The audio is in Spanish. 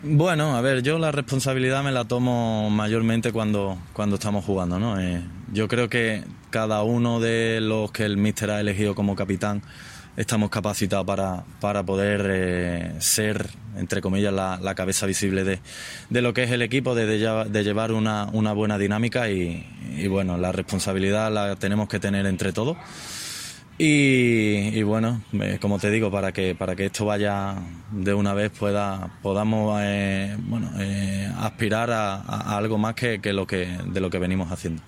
Bueno, a ver, yo la responsabilidad me la tomo mayormente cuando estamos jugando, ¿no? Yo creo que cada uno de los que el míster ha elegido como capitán estamos capacitados para poder ser, entre comillas, la cabeza visible de lo que es el equipo, de llevar una buena dinámica y bueno, la responsabilidad la tenemos que tener entre todos. Y bueno, como te digo, para que esto vaya de una vez podamos aspirar a algo más que de lo que venimos haciendo.